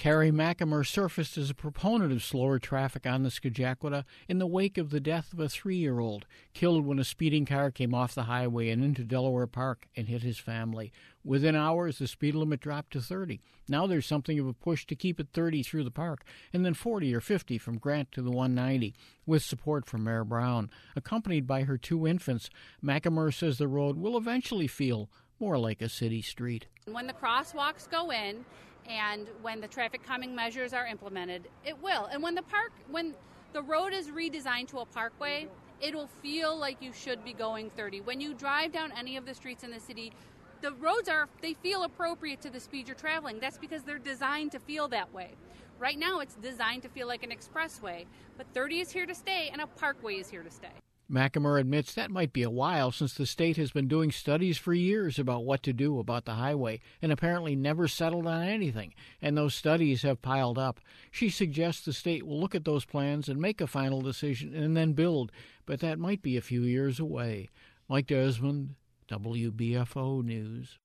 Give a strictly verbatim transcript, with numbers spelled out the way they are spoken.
Carrie McAmor surfaced as a proponent of slower traffic on the Scajaquada in the wake of the death of a three-year-old, killed when a speeding car came off the highway and into Delaware Park and hit his family. Within hours, the speed limit dropped to thirty. Now there's something of a push to keep it thirty through the park, and then forty or fifty from Grant to the one ninety, with support from Mayor Brown. Accompanied by her two infants, McAmor says the road will eventually feel more like a city street. When the crosswalks go in, and when the traffic calming measures are implemented, it will. And when the park, when the road is redesigned to a parkway, it'll feel like you should be going thirty. When you drive down any of the streets in the city, the roads are, they feel appropriate to the speed you're traveling. That's because they're designed to feel that way. Right now, it's designed to feel like an expressway, but thirty is here to stay, and a parkway is here to stay. McAmor admits that might be a while, since the state has been doing studies for years about what to do about the highway and apparently never settled on anything, and those studies have piled up. She suggests the state will look at those plans and make a final decision and then build, but that might be a few years away. Mike Desmond, W B F O News.